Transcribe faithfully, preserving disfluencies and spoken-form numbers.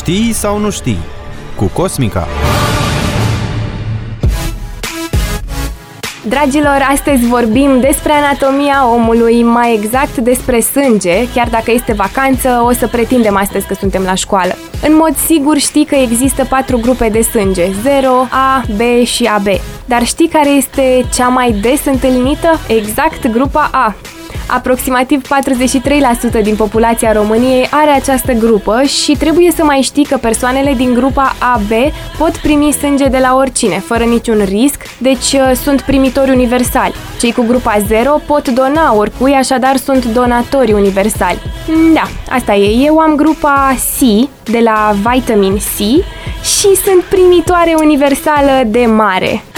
Știi sau nu știi? Cu Cosmica. Dragilor, astăzi vorbim despre anatomia omului, mai exact despre sânge. Chiar dacă este vacanță, o să pretindem astăzi că suntem la școală. În mod sigur știi că există patru grupe de sânge, zero, A, B și A B. Dar știi care este cea mai des întâlnită? Exact, grupa A. Aproximativ patruzeci și trei la sută din populația României are această grupă și trebuie să mai știi că persoanele din grupa A B pot primi sânge de la oricine, fără niciun risc, deci sunt primitori universali. Cei cu grupa zero pot dona oricui, așadar sunt donatori universali. Da, asta e. Eu am grupa C, de la Vitamin C, și sunt primitoare universală de mare.